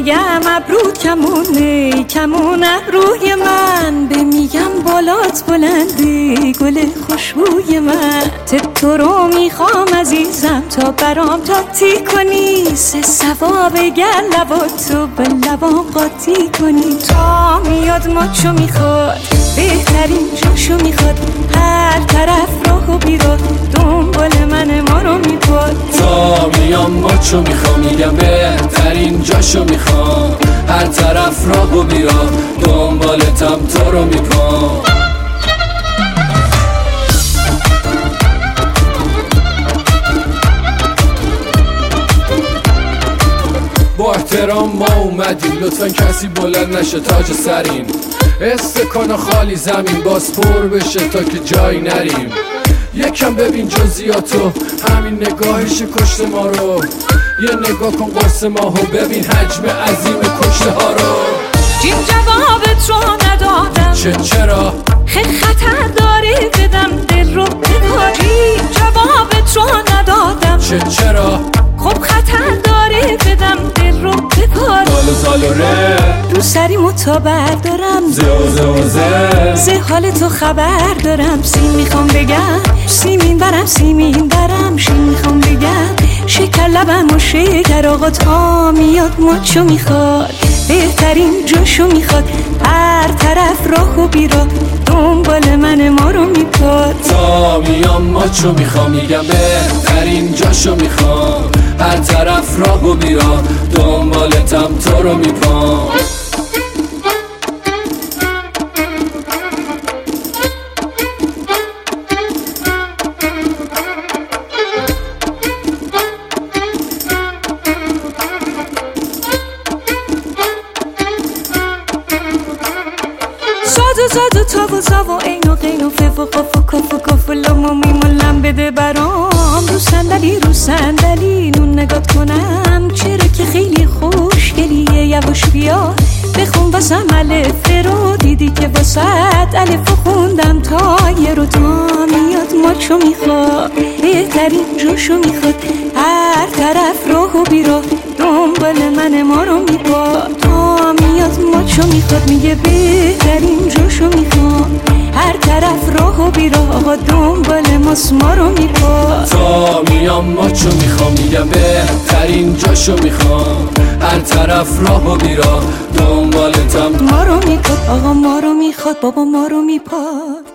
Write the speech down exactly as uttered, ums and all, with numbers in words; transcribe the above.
میگم ابرو کمونه کمون ابروی من، به میگم بالات بلنده گل خوشبوی من. تو رو میخوام عزیزم تا برام تاتی کنی، سه ثواب گر لباتو به لبام قاطی کنی. تا میاد ماچو میخواد بهترین جاشو میخواد، هر طرف راه و بیراه دنبال من ما رو میپاد. تا میام ماچو میخوام میگم بهترین جاشو میخوام، هر طرف راه و بیراه دنبالتم تو رو میپام. با احترام ما اومدیم، لطفا کسی بلند نشه تاج سرین. استکان خالی زمین باز پر بشه تا که جایی نریم. یکم ببین جزئیاتو، همین نگاهش کشت ما رو. یه نگاه کن قرص ماهو، ببین حجم عظیم کشته ها رو. جیم جوابت رو ندادم چه چرا؟ خیلی خطر داره بدم دل رو بکاری. جوابت رو ندادم چه چرا؟ خب خطر داره بدم دل رو بکاری. زالو زالو ره رو سری متابر دارم، زه و زه و زه زه حال تو خبر دارم. سیم میخوام بگم سیمین برم سیمین برم، شیم میخوام بگم شکر لبم و شکر. آقا تا میاد ماچو میخواد بهترین جاشو میخواد، هر طرف راه و بیراه دنبال من ما رو میپاد. تا میام ماچو میخوام میگم بهترین جاشو میخوام، هر طرف راه و بیراه دنبالتم تو رو میپام. زادو زادو تاو و زاو و این و قین و فف و قف و کف و کف و لام و میم و لم بده برام. رو صندلی رو صندلی نون نگات کنم، چرا که خیلی خوشگلیه. یواش بیا بخون واسم الف رو، دیدی که واسط الف خوندم تا یه رو. تا میاد ماچو میخواد بهترین جاشو میخواد، هر طرف راه و بیراه دنبال من ما رو میپاد. تا میاد ماچو میخواد میگه بهترین جاشو میخوام، هر طرف راه و بیراه آقا دنبال ماست ما رو میپاد. تا میام ماچو میخوام میگم بهترین جاشو میخوام، هر طرف راه و بیراه دنبالتم ما رو میپاد. آقا ما رو میخواد بابا ما رو میپاد.